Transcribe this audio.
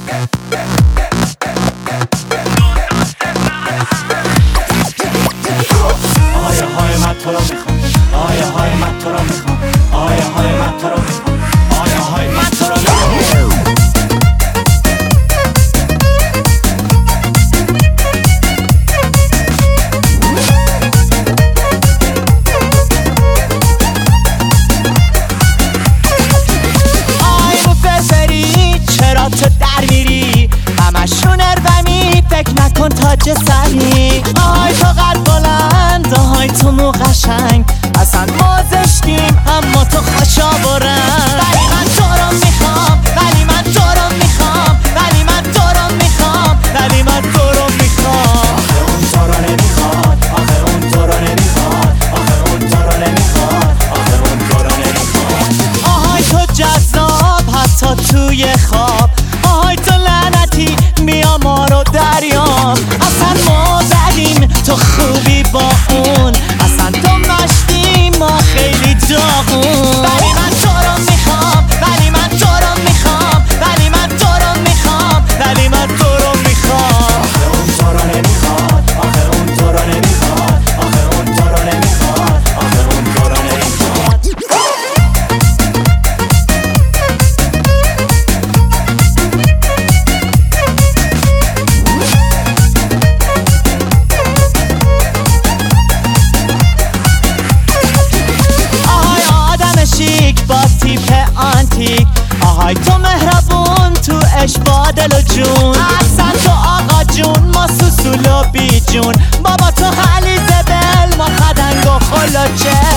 آیه های من تو رو میخوام، آیه های من تو رو میخوام، آیه های من تو رو میخوام، آیه های من تو رو میخوام. چرا تو در میری همشون ارومی فکر نکن تاج سری. آهای تو قد بلند، آهای تو مو قشنگ، اصلا ما زشتیم اما تو خوشا برند. ولی من تو رو میخوام، ولی من تو رو میخوام، ولی من تو رو میخوام، ولی من تو رو میخوام. آخه اون تو رو نمیخواد، آخه اون تو رو نمیخواد، آخه اون تو رو نمیخواد، آخه اون تو رو نمیخواد. آهای تو جذاب حتی توی خواب، آهای تو لعنتی بیا ما رو دریاب. اصلا ما زدیم تو خوبی با اون، اصلا تو مشتی ما خیلی داغون. ولی من تو رو میخوام، ولی من تو رو میخوام، ولی من تو رو میخوام، ولی من تو رو میخوام. آخه اون تو رو نمیخواد، آخه اون تو رو نمیخواد، آخه اون تو رو نمیخواد، آخه اون تو رو نمیخواد. شیک با تیپ آنتیک، آهای تو مهربون تو عشق دل و جون. اصلا تو آقا جون ما سوسول و بی جون، بابا تو خلیزه دل ما خدنگ و خلوچه.